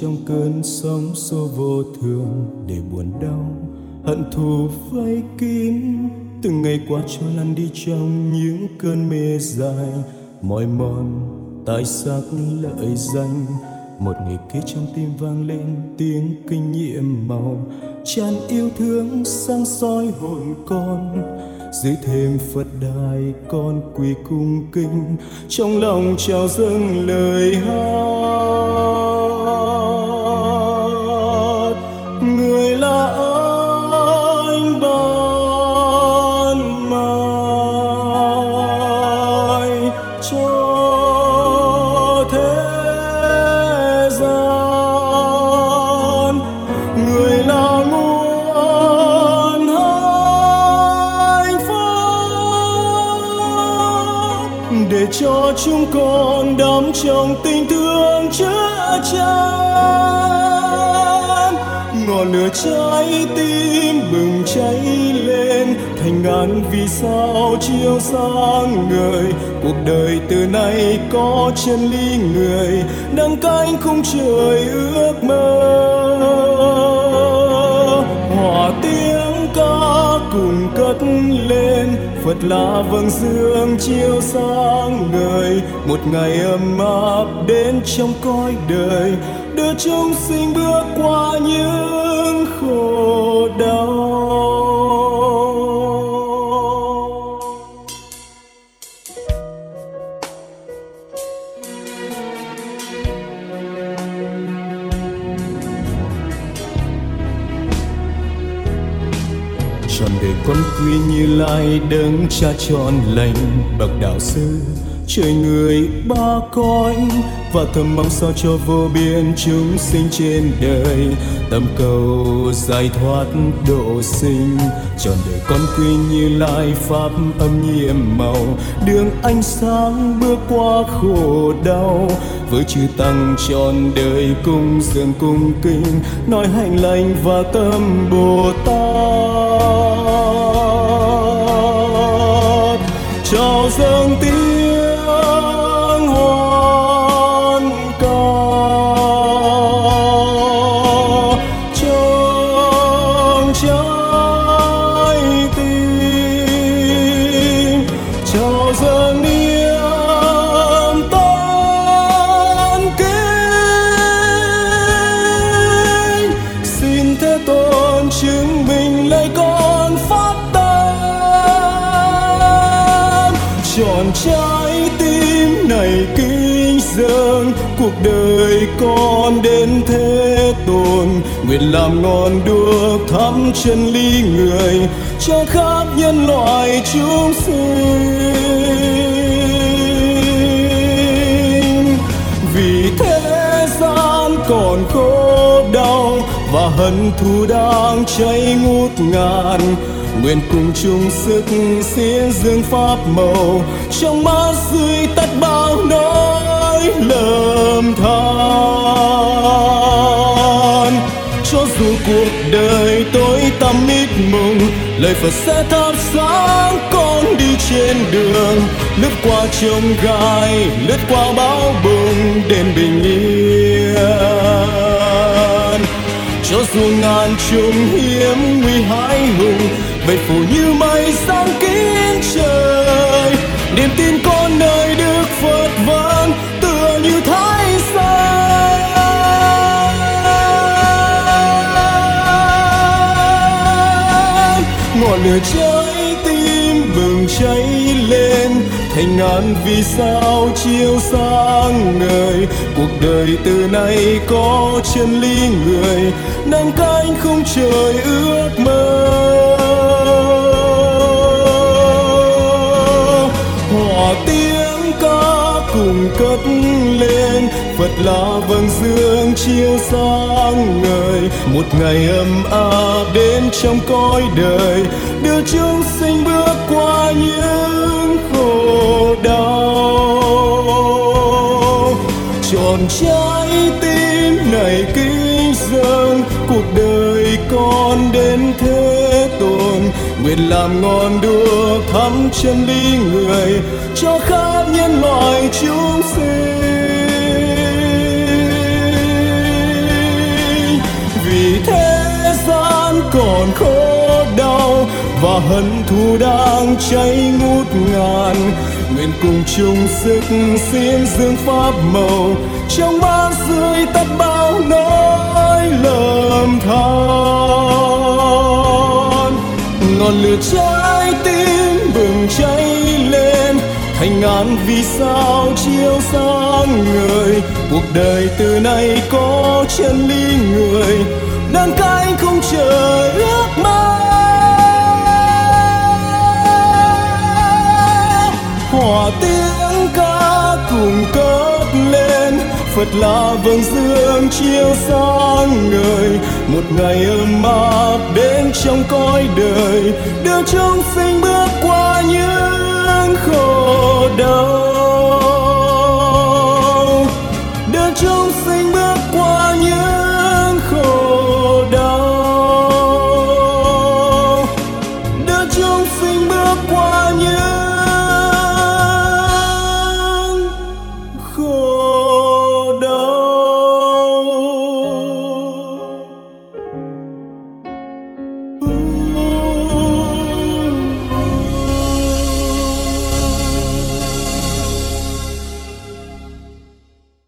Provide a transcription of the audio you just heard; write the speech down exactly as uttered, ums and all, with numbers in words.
trong cơn sóng xô vô thường để buồn đau hận thù vây kín. Từng ngày qua cho lăn đi trong những cơn mê dài mỏi mòn tai sắc lợi danh. Một ngày kia trong tim vang lên tiếng kinh nghiệm màu tràn yêu thương sang soi hồn con. Dưới thềm Phật đài con quỳ cung kính, trong lòng trào dâng lời hát. Người là ánh ban mai cho thế gian, người là nguồn hạnh phúc để cho chúng con đắm trong tình thương chứa chan. Ngọn lửa trái tim bừng cháy lên thành ngàn vì sao chiếu sáng ngời. Cuộc đời từ nay có chân lý người nâng cánh khung trời ước mơ. Hòa tiếng ca cùng cất lên, Phật là vầng dương chiếu sáng ngời. Một ngày ấm áp đến trong cõi đời, đưa chúng sinh bước qua những khổ đau. Trọn đời con quy Như Lai đấng cha trọn lành bậc đạo sư trời người ba cõi, và thầm mong sao cho vô biên chúng sinh trên đời tâm cầu giải thoát độ sinh. Trọn đời con quy Như Lai pháp âm nhiệm màu, đường ánh sáng bước qua khổ đau. Với chư tăng trọn đời cung dường cung kính, nói hạnh lành và tâm Bồ Tát. Chào dâng tiếng hoan ca trong trái tim, chào dâng niềm tôn kính. Xin Thế Tôn chứng minh lời con phát tâm, trọn trái tim này kính dâng. Cuộc đời con đến Thế Tôn, nguyện làm ngọn đuốc thắm chân lý người cho khắp nhân loại chúng sinh. Vì thế gian còn khổ đau và hận thù đang cháy ngút ngàn, nguyện cùng chung sức xin dương pháp màu trong mắt dưới tắt bao nỗi lầm than. Cho dù cuộc đời tối tăm mịt mùng, lời Phật sẽ thắp sáng con đi trên đường. Lướt qua chông gai, lướt qua bão bùng đến bình yên. Cho dù ngàn trùng hiểm nguy hãi hùng, vậy phủ như mây sáng kín trời. Niềm tin con nơi Đức Phật vang tựa như thái sơn. Ngọn lửa trái tim bừng cháy lên thành ngàn vì sao chiếu sáng ngời. Cuộc đời từ nay có chân lý người nâng cánh khung trời ước mơ. Hòa tiếng ca cùng cất lên, Phật là vầng dương chiếu sáng ngời. Một ngày ấm áp đến trong cõi đời, đưa chúng sinh bước qua những khổ đau. Trọn trái tim này kính dâng, cuộc đời con đến Thế Tôn, nguyện làm ngọn đuốc thắm chân lý người cho khắp nhân loại chúng sinh. còn khổ đau và hận thù đang cháy ngút ngàn. Nguyện cùng chung sức xin dương pháp màu trong bát rưới tắt bao nỗi lầm than. Ngọn lửa trái tim bừng cháy lên thành ngàn vì sao chiếu sáng ngời. Cuộc đời từ nay có chân lý người đang cánh không chờ ước mơ. Hòa tiếng ca cùng cất lên, Phật là vầng dương chiếu sáng ngời. Một ngày ấm áp đến trong cõi đời, đưa chúng sinh bước qua những khổ đau.